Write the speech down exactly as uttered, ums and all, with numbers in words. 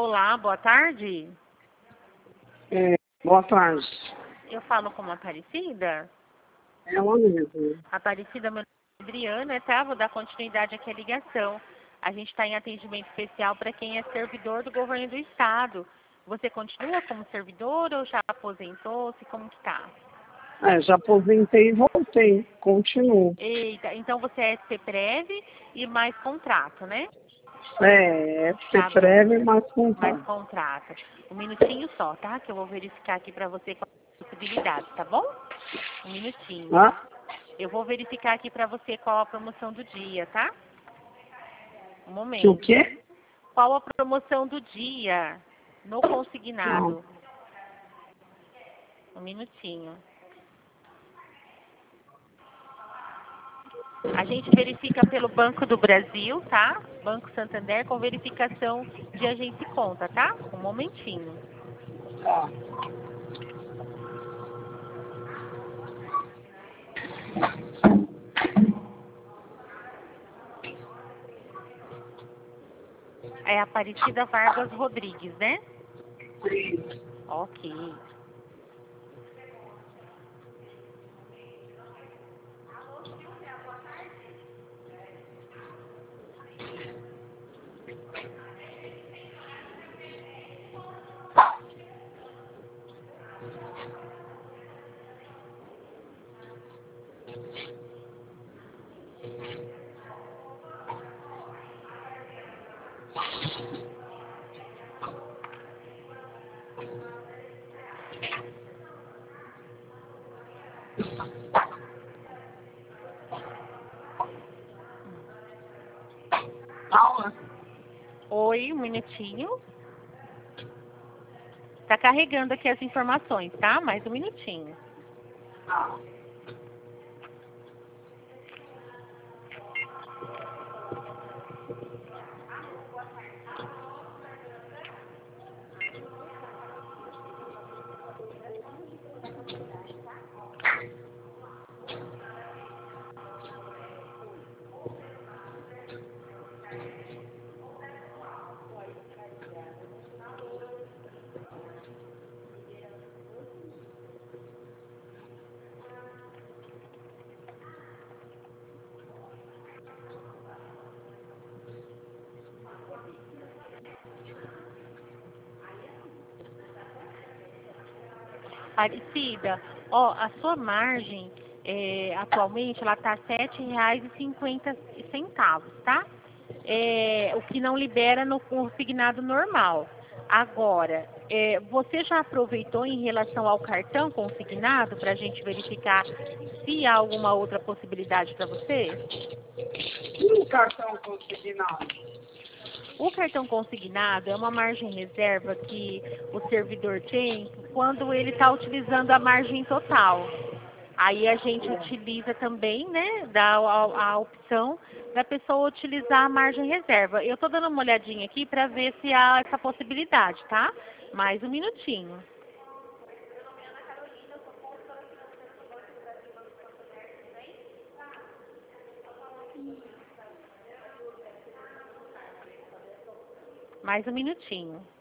Olá, boa tarde. É, boa tarde. Eu falo como Aparecida? É ela mesmo. Aparecida, meu nome é Adriana, tá? Vou dar continuidade aqui à ligação. A gente está em atendimento especial para quem é servidor do governo do estado. Você continua como servidor ou já aposentou-se? Como que tá? É, já aposentei e voltei. Continuo. Eita, então você é CEPREV e mais contrato, né? É, Tá ser bom. breve, mas Mais contar. contrato. Um minutinho só, tá? Que eu vou verificar aqui para você qual a possibilidade, tá bom? Um minutinho. Ah, Eu vou verificar aqui para você qual a promoção do dia, tá? Um que o momento. quê? Qual a promoção do dia no Não. consignado? Um minutinho. A gente verifica pelo Banco do Brasil, tá? Banco Santander com verificação de agente e conta, tá? Um momentinho. Tá. É Aparecida Vargas Rodrigues, né? Sim. Ok. Calma. Oi, um minutinho. Tá carregando aqui as informações, tá? Mais um minutinho. Tá. Aparecida, ó, a sua margem é, atualmente ela tá sete reais e cinquenta centavos, tá? É, o que não libera no consignado normal. Agora, é, você já aproveitou em relação ao cartão consignado para a gente verificar se há alguma outra possibilidade para você? E o cartão consignado? O cartão consignado é uma margem reserva que o servidor tem quando ele está utilizando a margem total. Aí a gente utiliza também, né, dá a, a opção da pessoa utilizar a margem reserva. Eu estou dando uma olhadinha aqui para ver se há essa possibilidade, tá? Mais um minutinho. Mais um minutinho.